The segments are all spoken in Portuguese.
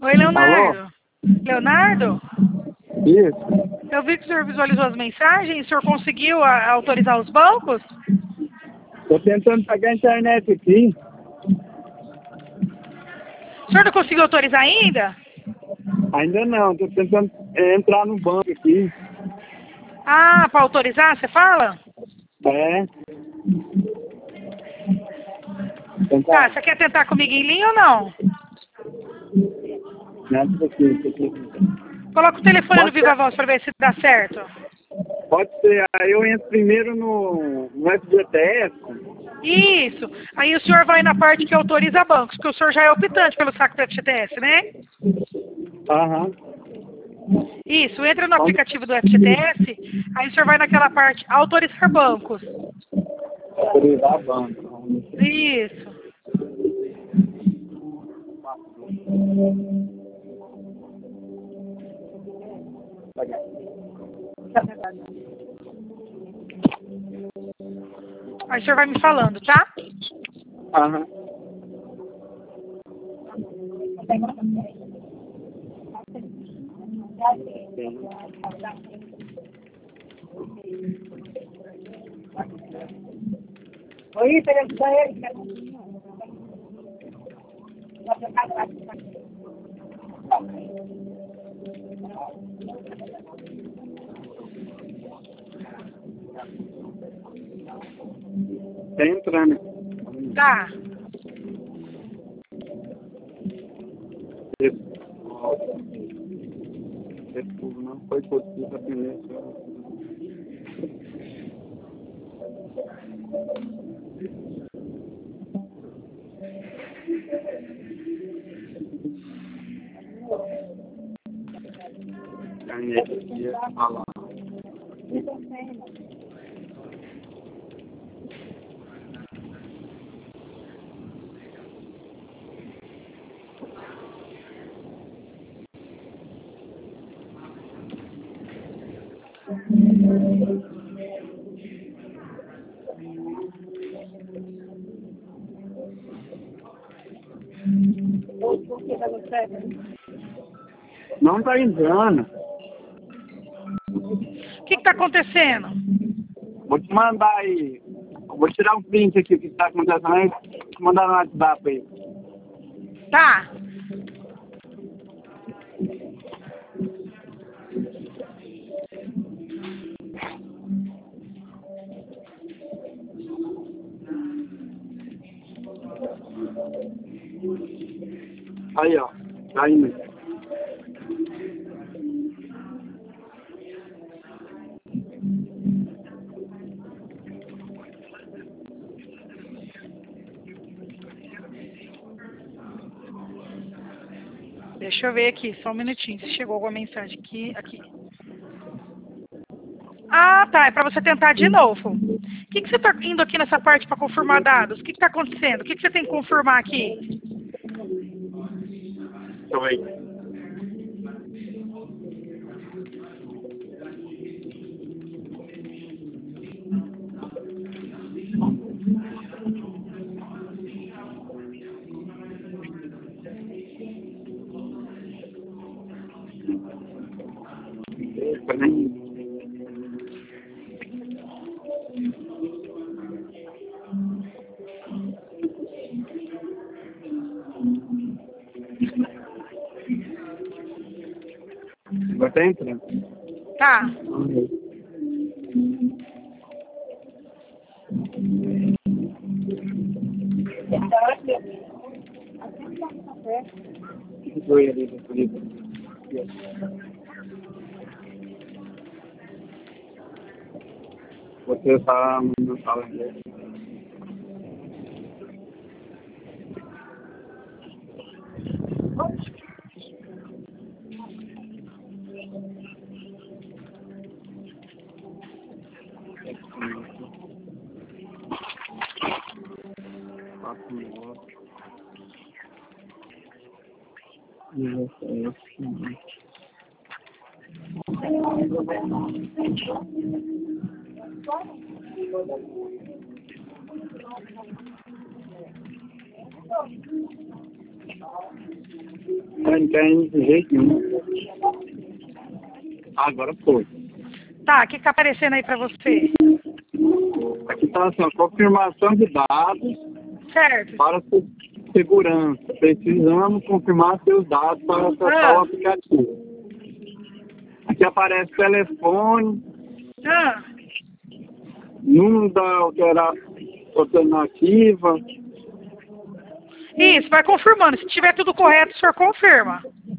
Oi, Alô? Leonardo. Leonardo? Isso. Eu vi que o senhor visualizou as mensagens. O senhor conseguiu autorizar os bancos? Tô tentando pagar a internet aqui. O senhor não conseguiu autorizar ainda? Ainda não, tô tentando entrar no banco aqui. Ah, para autorizar, você fala? É. Tá, Tentar. você quer tentar comigo em linha ou não? Nessa aqui. Coloca o telefone no Pode Viva ser. Voz para ver se dá certo. Pode ser. Aí eu entro primeiro no FGTS. Isso. Aí o senhor vai na parte que autoriza bancos, porque o senhor já é optante pelo saco do FGTS, né? Aham. Isso, entra no aplicativo do FGTS, aí o senhor vai naquela parte autorizar bancos. Autorizar banco. Isso. Aí o senhor vai me falando, tá? Aham. Oi, peraí, Tá entrando. Tá. Esse povo não foi possível atender. Internet aqui é falar. Não tá entrando. O que tá acontecendo? Vou te mandar aí. Vou tirar um print aqui, o que tá acontecendo aí. Vou te mandar no WhatsApp aí. Tá. Aí, ó. Tá indo. Deixa eu ver aqui, só um minutinho. Se chegou alguma mensagem aqui, aqui. Ah, tá. É para você tentar de novo. O que você tá indo aqui nessa parte para confirmar dados? O que tá acontecendo? O que você tem que confirmar aqui? Deixa eu ver. Peraí. Agora tá entrando. Tá. Oi, ali, bonito. Você tá no sala inglês. Não tem de jeito nenhum. Agora foi. Tá, o que tá aparecendo aí pra você? Aqui está assim, ó, confirmação de dados Certo. para segurança. Precisamos confirmar seus dados para acessar o aplicativo. Aqui aparece telefone, número da alternativa. Isso, vai confirmando. Se tiver tudo correto, o senhor confirma.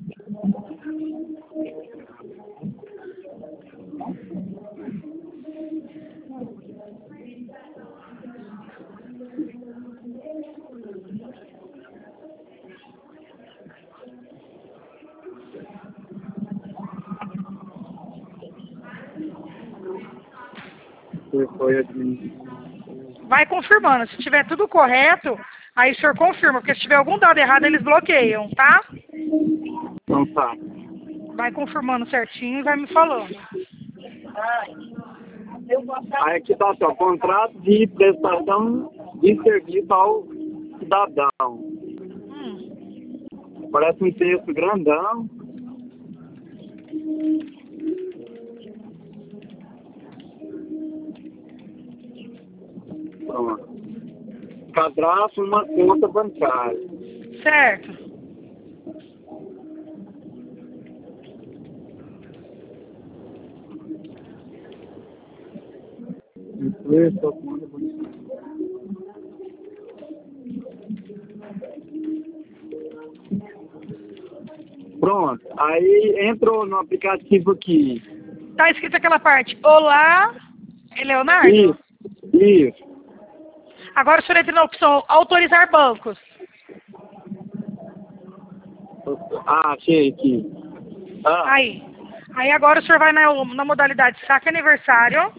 Vai confirmando. Se tiver tudo correto, aí o senhor confirma. Porque se tiver algum dado errado, eles bloqueiam, tá? Então tá. Vai confirmando certinho e vai me falando. Aí aqui está assim, ó, contrato de prestação de serviço ao cidadão. Parece um texto grandão. Pronto. Cadastro uma conta bancária. Certo. Pronto. Aí entrou no aplicativo aqui. Tá escrito aquela parte. Olá, Leonardo? Isso. Agora o senhor entra na opção autorizar bancos. Ah, achei aqui. Ah, Aí agora o senhor vai na modalidade saque aniversário.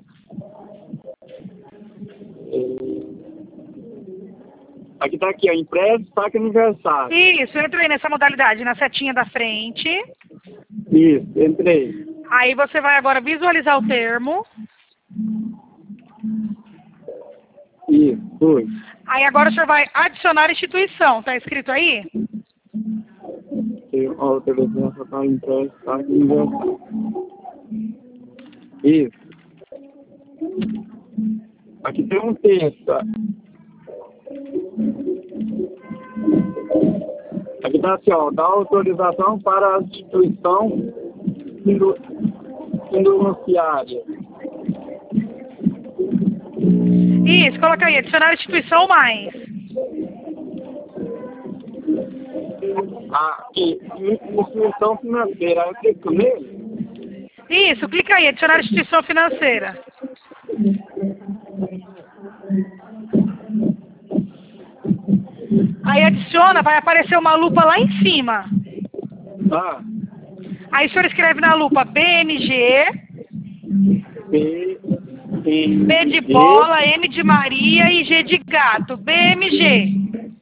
aqui tá aqui, ó, empréstimo, saque aniversário. Isso, entra aí nessa modalidade, na setinha da frente. Isso, entrei. Aí você vai agora visualizar o termo. Isso, foi. Aí agora o senhor vai adicionar instituição, tá escrito aí? Autorização para empréstimo, saque aniversário. Isso. Aqui tem um texto. Aqui está assim, ó, dá autorização para a instituição fiduciária. Isso, coloca aí, adicionar instituição mais. Aqui, instituição financeira, eu clico nele? Isso, clica aí, adicionar instituição financeira. Aí adiciona, vai aparecer uma lupa lá em cima. Ah. Aí o senhor escreve na lupa BMG, B de bola, M de Maria e G de gato. BMG.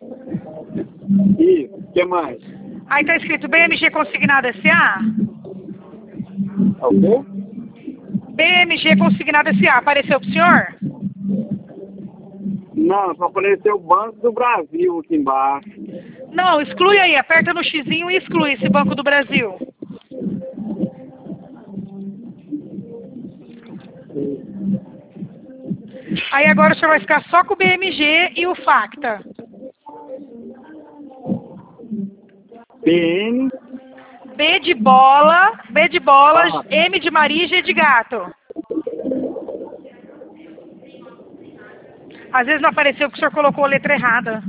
Isso, o que mais? Aí tá escrito BMG Consignado SA. Ok? BMG Consignado SA. Apareceu pro senhor? Não, só apareceu o Banco do Brasil aqui embaixo. Não, exclui aí. Aperta no xizinho e exclui esse Banco do Brasil. Aí agora o senhor vai ficar só com o BMG e o Facta. PN. B de bola, M de Maria e G de gato. Às vezes não apareceu porque o senhor colocou a letra errada.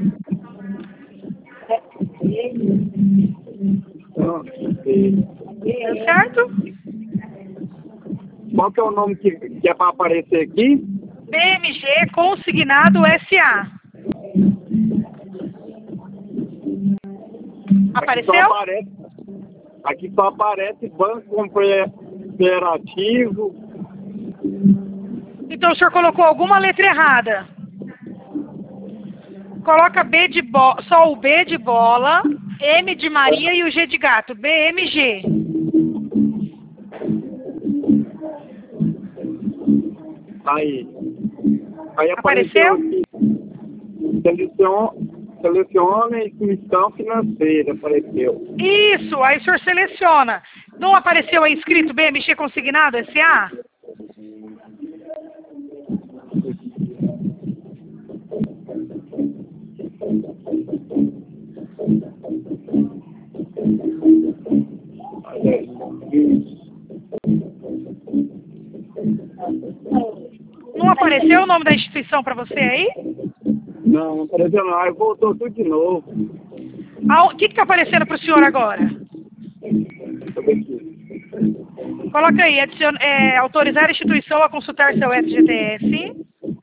Certo? Qual que é o nome que é para aparecer aqui? BMG Consignado SA. Apareceu? Aqui só aparece Banco Cooperativo. Então o senhor colocou alguma letra errada. Coloca só o B de bola, M de Maria e o G de gato. BMG. Aí apareceu aqui. seleciona instituição financeira, apareceu. Isso, aí o senhor seleciona. Não apareceu aí escrito BMG Consignado S.A.? Não apareceu o nome da instituição para você aí? Não apareceu não, aí voltou tudo de novo. O que está aparecendo para o senhor agora? Deixa eu ver aqui. Coloca aí, autorizar a instituição a consultar seu FGTS.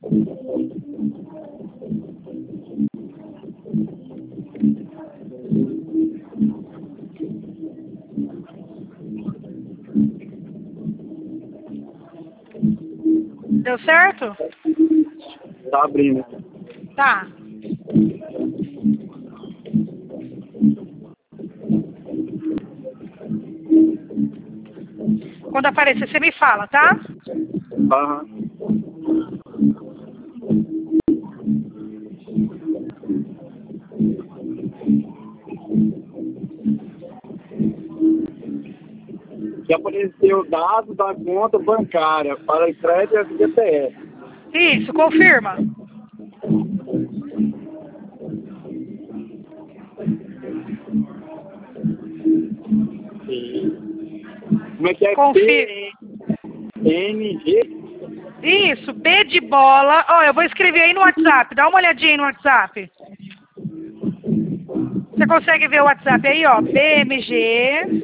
Deu certo? Tá abrindo. Tá. Quando aparecer, você me fala, tá? Aham. Que apareceu dados da conta bancária para crédito FGTS. Isso, confirma. Como é que é? Confirma. PNG? Isso, B de bola. Ó, eu vou escrever aí no WhatsApp. Dá uma olhadinha aí no WhatsApp. Você consegue ver o WhatsApp aí, ó. BMG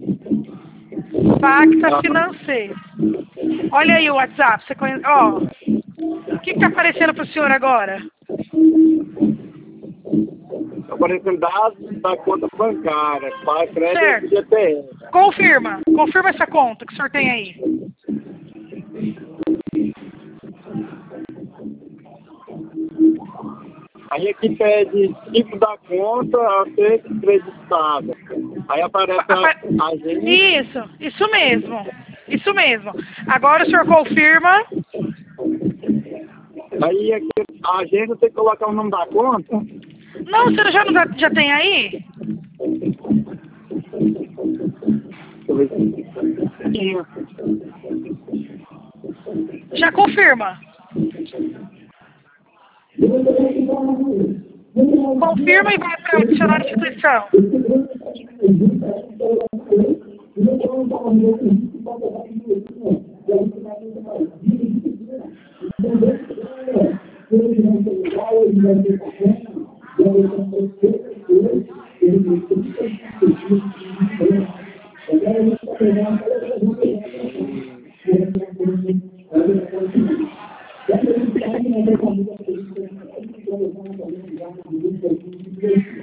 Pacta Financeiro. Olha aí o WhatsApp. Você conhece? Ó. O que está aparecendo para o senhor agora? Está aparecendo dados da conta bancária para crédito Certo. FGTS. Confirma. Confirma essa conta que o senhor tem aí. Aí aqui pede tipo da conta a ser creditada. Aí aparece a agência. Isso mesmo. Isso mesmo. Agora o senhor confirma. Aí aqui, a agência tem que colocar o nome da conta. Não, você já tem aí? Deixa eu ver se tinha. Já confirma. Confirma e vai para adicionar a instituição.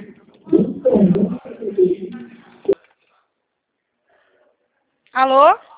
Alô?